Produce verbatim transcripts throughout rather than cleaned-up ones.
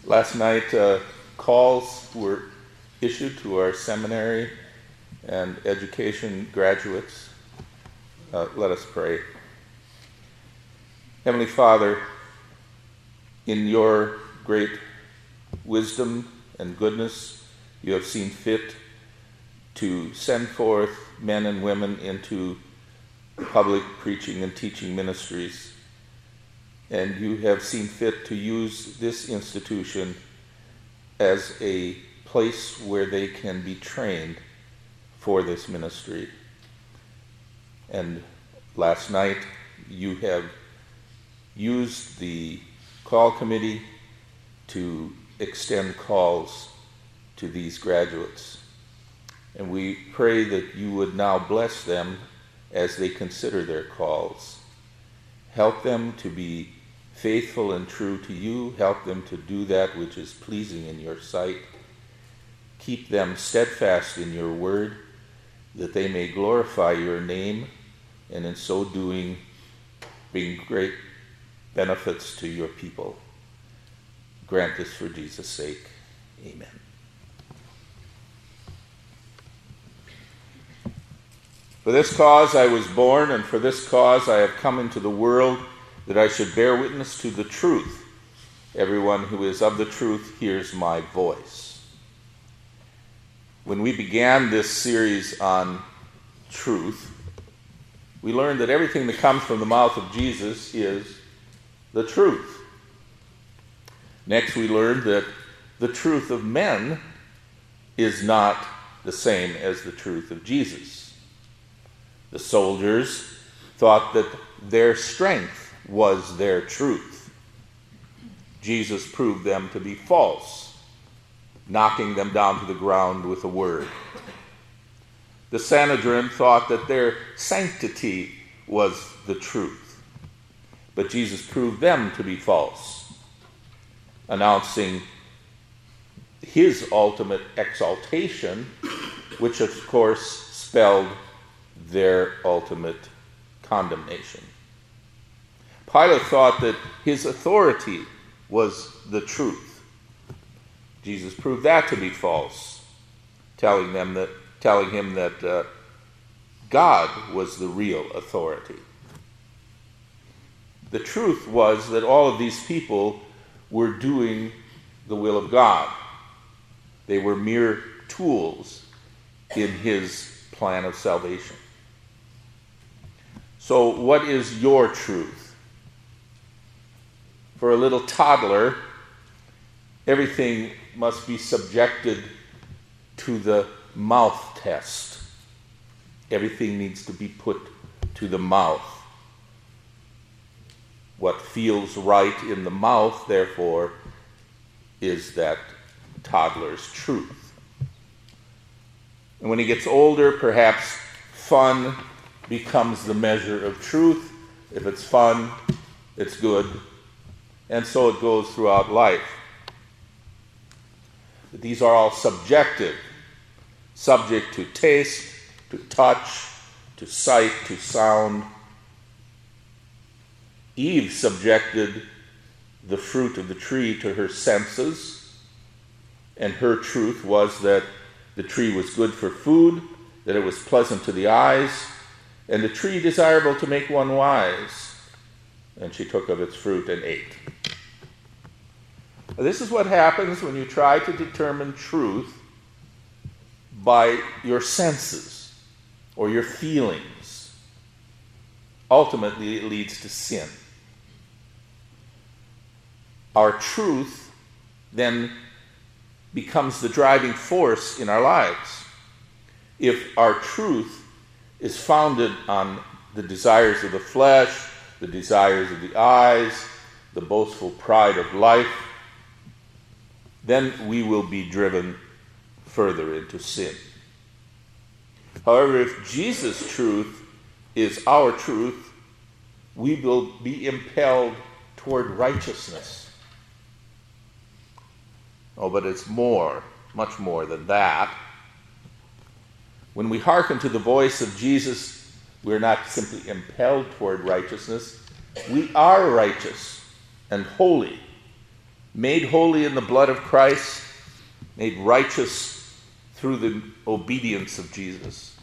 Last night, uh, calls were issued to our seminary and education graduates. Uh, let us pray. Heavenly Father, in your great wisdom and goodness, you have seen fit to send forth men and women into public preaching and teaching ministries. And you have seen fit to use this institution as a place where they can be trained for this ministry. And last night, you have used the call committee to extend calls to these graduates. And we pray that you would now bless them as they consider their calls. Help them to be faithful and true to you. Help them to do that which is pleasing in your sight. Keep them steadfast in your word, that they may glorify your name, and in so doing bring great benefits to your people. Grant this for Jesus' sake. Amen. For this cause I was born, and for this cause I have come into the world, that I should bear witness to the truth. Everyone who is of the truth hears my voice. When we began this series on truth, we learned that everything that comes from the mouth of Jesus is the truth. Next, we learned that the truth of men is not the same as the truth of Jesus. The soldiers thought that their strength was their truth. Jesus proved them to be false, knocking them down to the ground with a word. The Sanhedrin thought that their sanctity was the truth, but Jesus proved them to be false, announcing his ultimate exaltation, which of course spelled their ultimate condemnation. Pilate thought that his authority was the truth. Jesus proved that to be false, telling them that, telling him that uh, God was the real authority. The truth was that all of these people were doing the will of God. They were mere tools in his plan of salvation. So, what is your truth? For a little toddler, everything must be subjected to the mouth test. Everything needs to be put to the mouth. What feels right in the mouth, therefore, is that toddler's truth. And when he gets older, perhaps fun becomes the measure of truth. If it's fun, it's good. And so it goes throughout life. But these are all subjective, subject to taste, to touch, to sight, to sound. Eve subjected the fruit of the tree to her senses, and her truth was that the tree was good for food, that it was pleasant to the eyes, and the tree desirable to make one wise. And she took of its fruit and ate. This is what happens when you try to determine truth by your senses or your feelings. Ultimately, it leads to sin. Our truth then becomes the driving force in our lives. If our truth is founded on the desires of the flesh, the desires of the eyes, the boastful pride of life, then we will be driven further into sin. However, if Jesus' truth is our truth, we will be impelled toward righteousness. Oh, but it's more, much more than that. When we hearken to the voice of Jesus, we're not simply impelled toward righteousness. We are righteous and holy made holy in the blood of Christ, made righteous through the obedience of Jesus.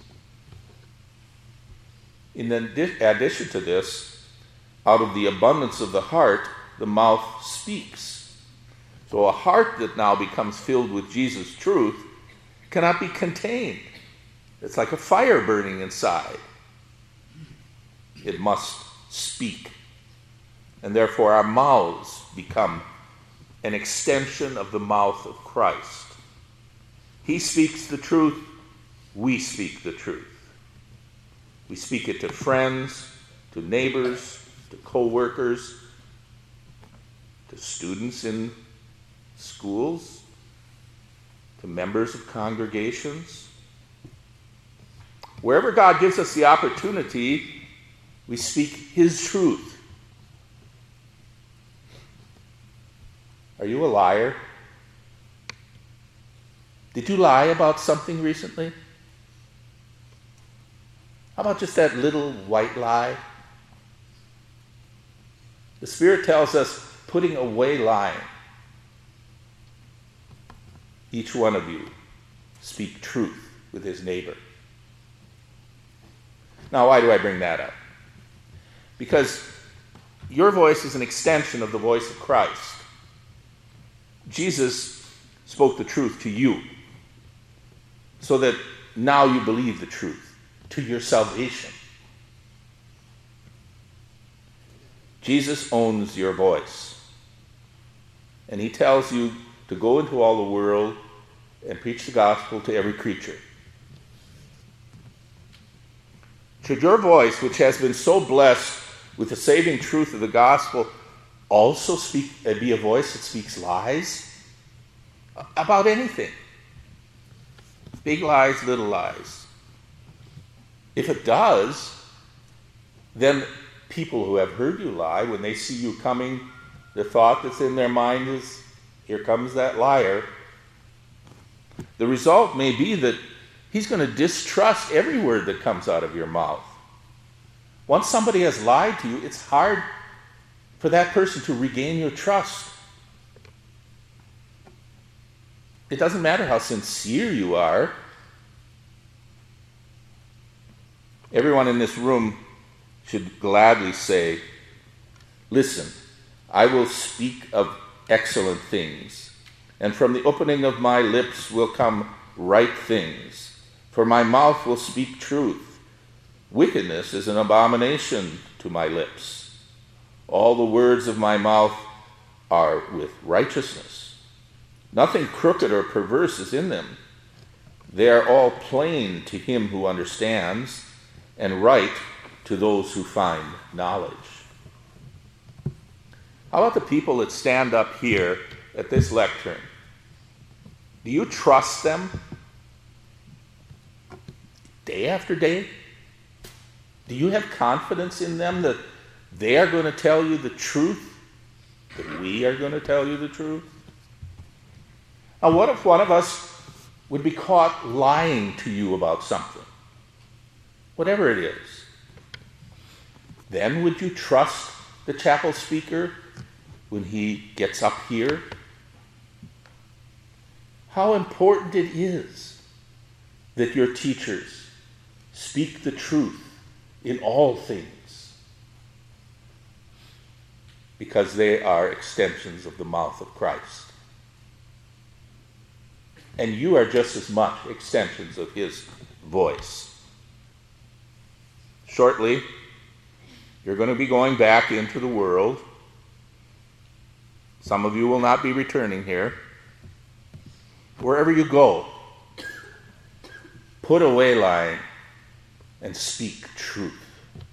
In addition to this, out of the abundance of the heart, the mouth speaks. So a heart that now becomes filled with Jesus' truth cannot be contained. It's like a fire burning inside. It must speak. And therefore our mouths become an extension of the mouth of Christ. He speaks the truth, we speak the truth. We speak it to friends, to neighbors, to co-workers, to students in schools, to members of congregations. Wherever God gives us the opportunity, we speak His truth. Are you a liar? Did you lie about something recently? How about just that little white lie? The Spirit tells us putting away lying. Each one of you speak truth with his neighbor. Now, why do I bring that up? Because your voice is an extension of the voice of Christ. Jesus spoke the truth to you so that now you believe the truth to your salvation. Jesus owns your voice. And he tells you to go into all the world and preach the gospel to every creature. Should your voice, which has been so blessed with the saving truth of the gospel, also speak, uh, be a voice that speaks lies about anything? Big lies, little lies. If it does, then people who have heard you lie, when they see you coming, the thought that's in their mind is, here comes that liar. The result may be that he's going to distrust every word that comes out of your mouth. Once somebody has lied to you, it's hard for that person to regain your trust. It doesn't matter how sincere you are. Everyone in this room should gladly say, listen, I will speak of excellent things, and from the opening of my lips will come right things, for my mouth will speak truth. Wickedness is an abomination to my lips. All the words of my mouth are with righteousness. Nothing crooked or perverse is in them. They are all plain to him who understands, and right to those who find knowledge. How about the people that stand up here at this lectern? Do you trust them day after day? Do you have confidence in them that they are going to tell you the truth? That we are going to tell you the truth? Now, what if one of us would be caught lying to you about something? Whatever it is. Then would you trust the chapel speaker when he gets up here? How important it is that your teachers speak the truth in all things, because they are extensions of the mouth of Christ. And you are just as much extensions of his voice. Shortly, you're going to be going back into the world. Some of you will not be returning here. Wherever you go, put away lying and speak truth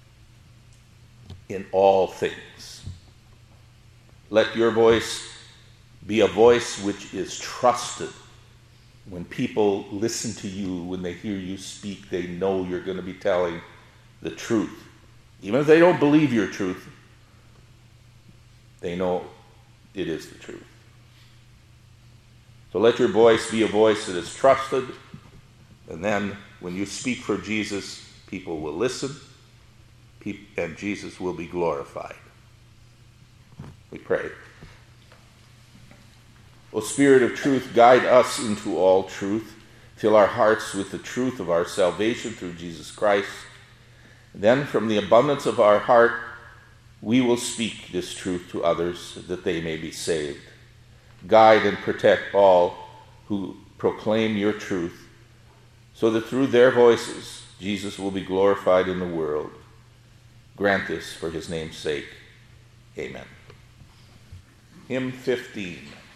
in all things. Let your voice be a voice which is trusted. When people listen to you, when they hear you speak, they know you're going to be telling the truth. Even if they don't believe your truth, they know it is the truth. So let your voice be a voice that is trusted, and then when you speak for Jesus, people will listen, and Jesus will be glorified. We pray. O Spirit of truth, guide us into all truth. Fill our hearts with the truth of our salvation through Jesus Christ. Then from the abundance of our heart, we will speak this truth to others that they may be saved. Guide and protect all who proclaim your truth, so that through their voices, Jesus will be glorified in the world. Grant this for his name's sake. Amen. Hymn fifteen.